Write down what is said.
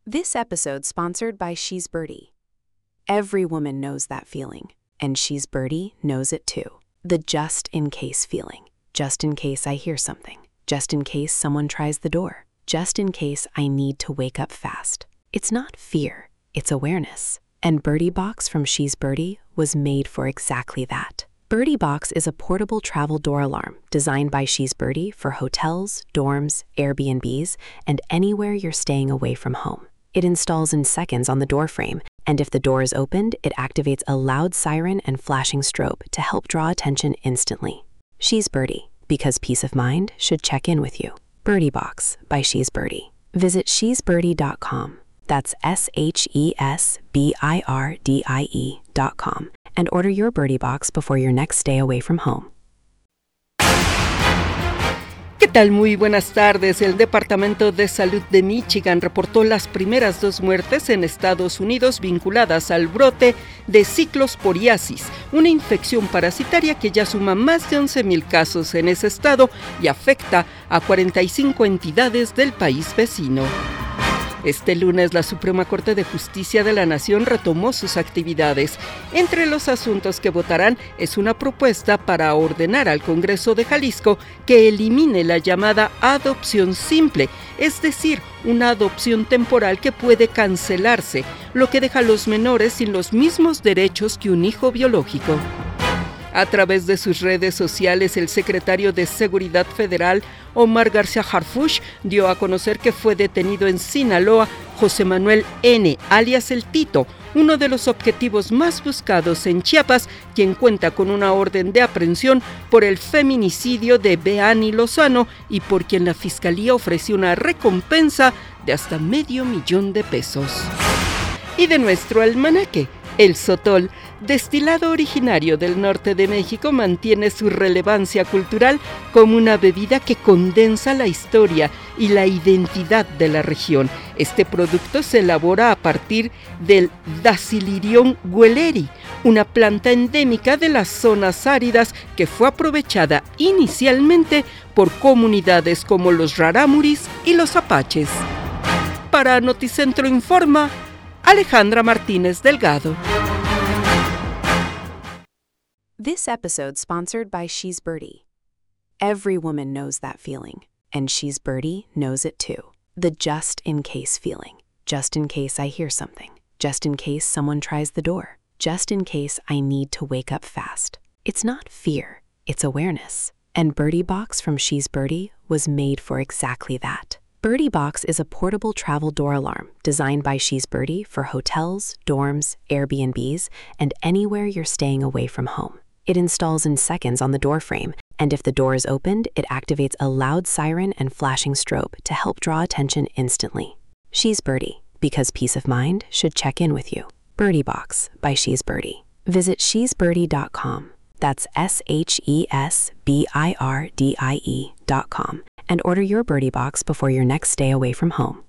This episode sponsored by She's Birdie. Every woman knows that feeling, and She's Birdie knows it too. The just-in-case feeling. Just in case I hear something. Just in case someone tries the door. Just in case I need to wake up fast. It's not fear, it's awareness. And Birdie Box from She's Birdie was made for exactly that. Birdie Box is a portable travel door alarm designed by She's Birdie for hotels, dorms, Airbnbs, and anywhere you're staying away from home. It installs in seconds on the door frame, and if the door is opened, it activates a loud siren and flashing strobe to help draw attention instantly. She's Birdie, because peace of mind should check in with you. Birdie Box by She's Birdie. Visit shesbirdie.com. That's SHESBIRDIE.com. And order your Birdie Box before your next stay away from home. ¿Qué tal? Muy buenas tardes. El Departamento de Salud de Michigan reportó las primeras 2 muertes en Estados Unidos vinculadas al brote de ciclosporiasis, una infección parasitaria que ya suma más de 11,000 casos en ese estado y afecta a 45 entidades del país vecino. Este lunes, la Suprema Corte de Justicia de la Nación retomó sus actividades. Entre los asuntos que votarán es una propuesta para ordenar al Congreso de Jalisco que elimine la llamada adopción simple, es decir, una adopción temporal que puede cancelarse, lo que deja a los menores sin los mismos derechos que un hijo biológico. A través de sus redes sociales, el secretario de Seguridad Federal, Omar García Harfuch, dio a conocer que fue detenido en Sinaloa José Manuel N., alias El Tito, uno de los objetivos más buscados en Chiapas, quien cuenta con una orden de aprehensión por el feminicidio de Beani Lozano y por quien la Fiscalía ofreció una recompensa de hasta $500,000. Y de nuestro almanaque, el sotol, destilado originario del norte de México, mantiene su relevancia cultural como una bebida que condensa la historia y la identidad de la región. Este producto se elabora a partir del Dacilirium gueleri, una planta endémica de las zonas áridas que fue aprovechada inicialmente por comunidades como los rarámuris y los apaches. Para Noticentro Informa, Alejandra Martínez Delgado. This episode sponsored by She's Birdie. Every woman knows that feeling, and She's Birdie knows it too. The just-in-case feeling. Just in case I hear something. Just in case someone tries the door. Just in case I need to wake up fast. It's not fear, it's awareness. And Birdie Box from She's Birdie was made for exactly that. Birdie Box is a portable travel door alarm designed by She's Birdie for hotels, dorms, Airbnbs, and anywhere you're staying away from home. It installs in seconds on the door frame, and if the door is opened, it activates a loud siren and flashing strobe to help draw attention instantly. She's Birdie, because peace of mind should check in with you. Birdie Box by She's Birdie. Visit shesbirdie.com. That's SHESBIRDIE.com. And order your Birdie Box before your next stay away from home.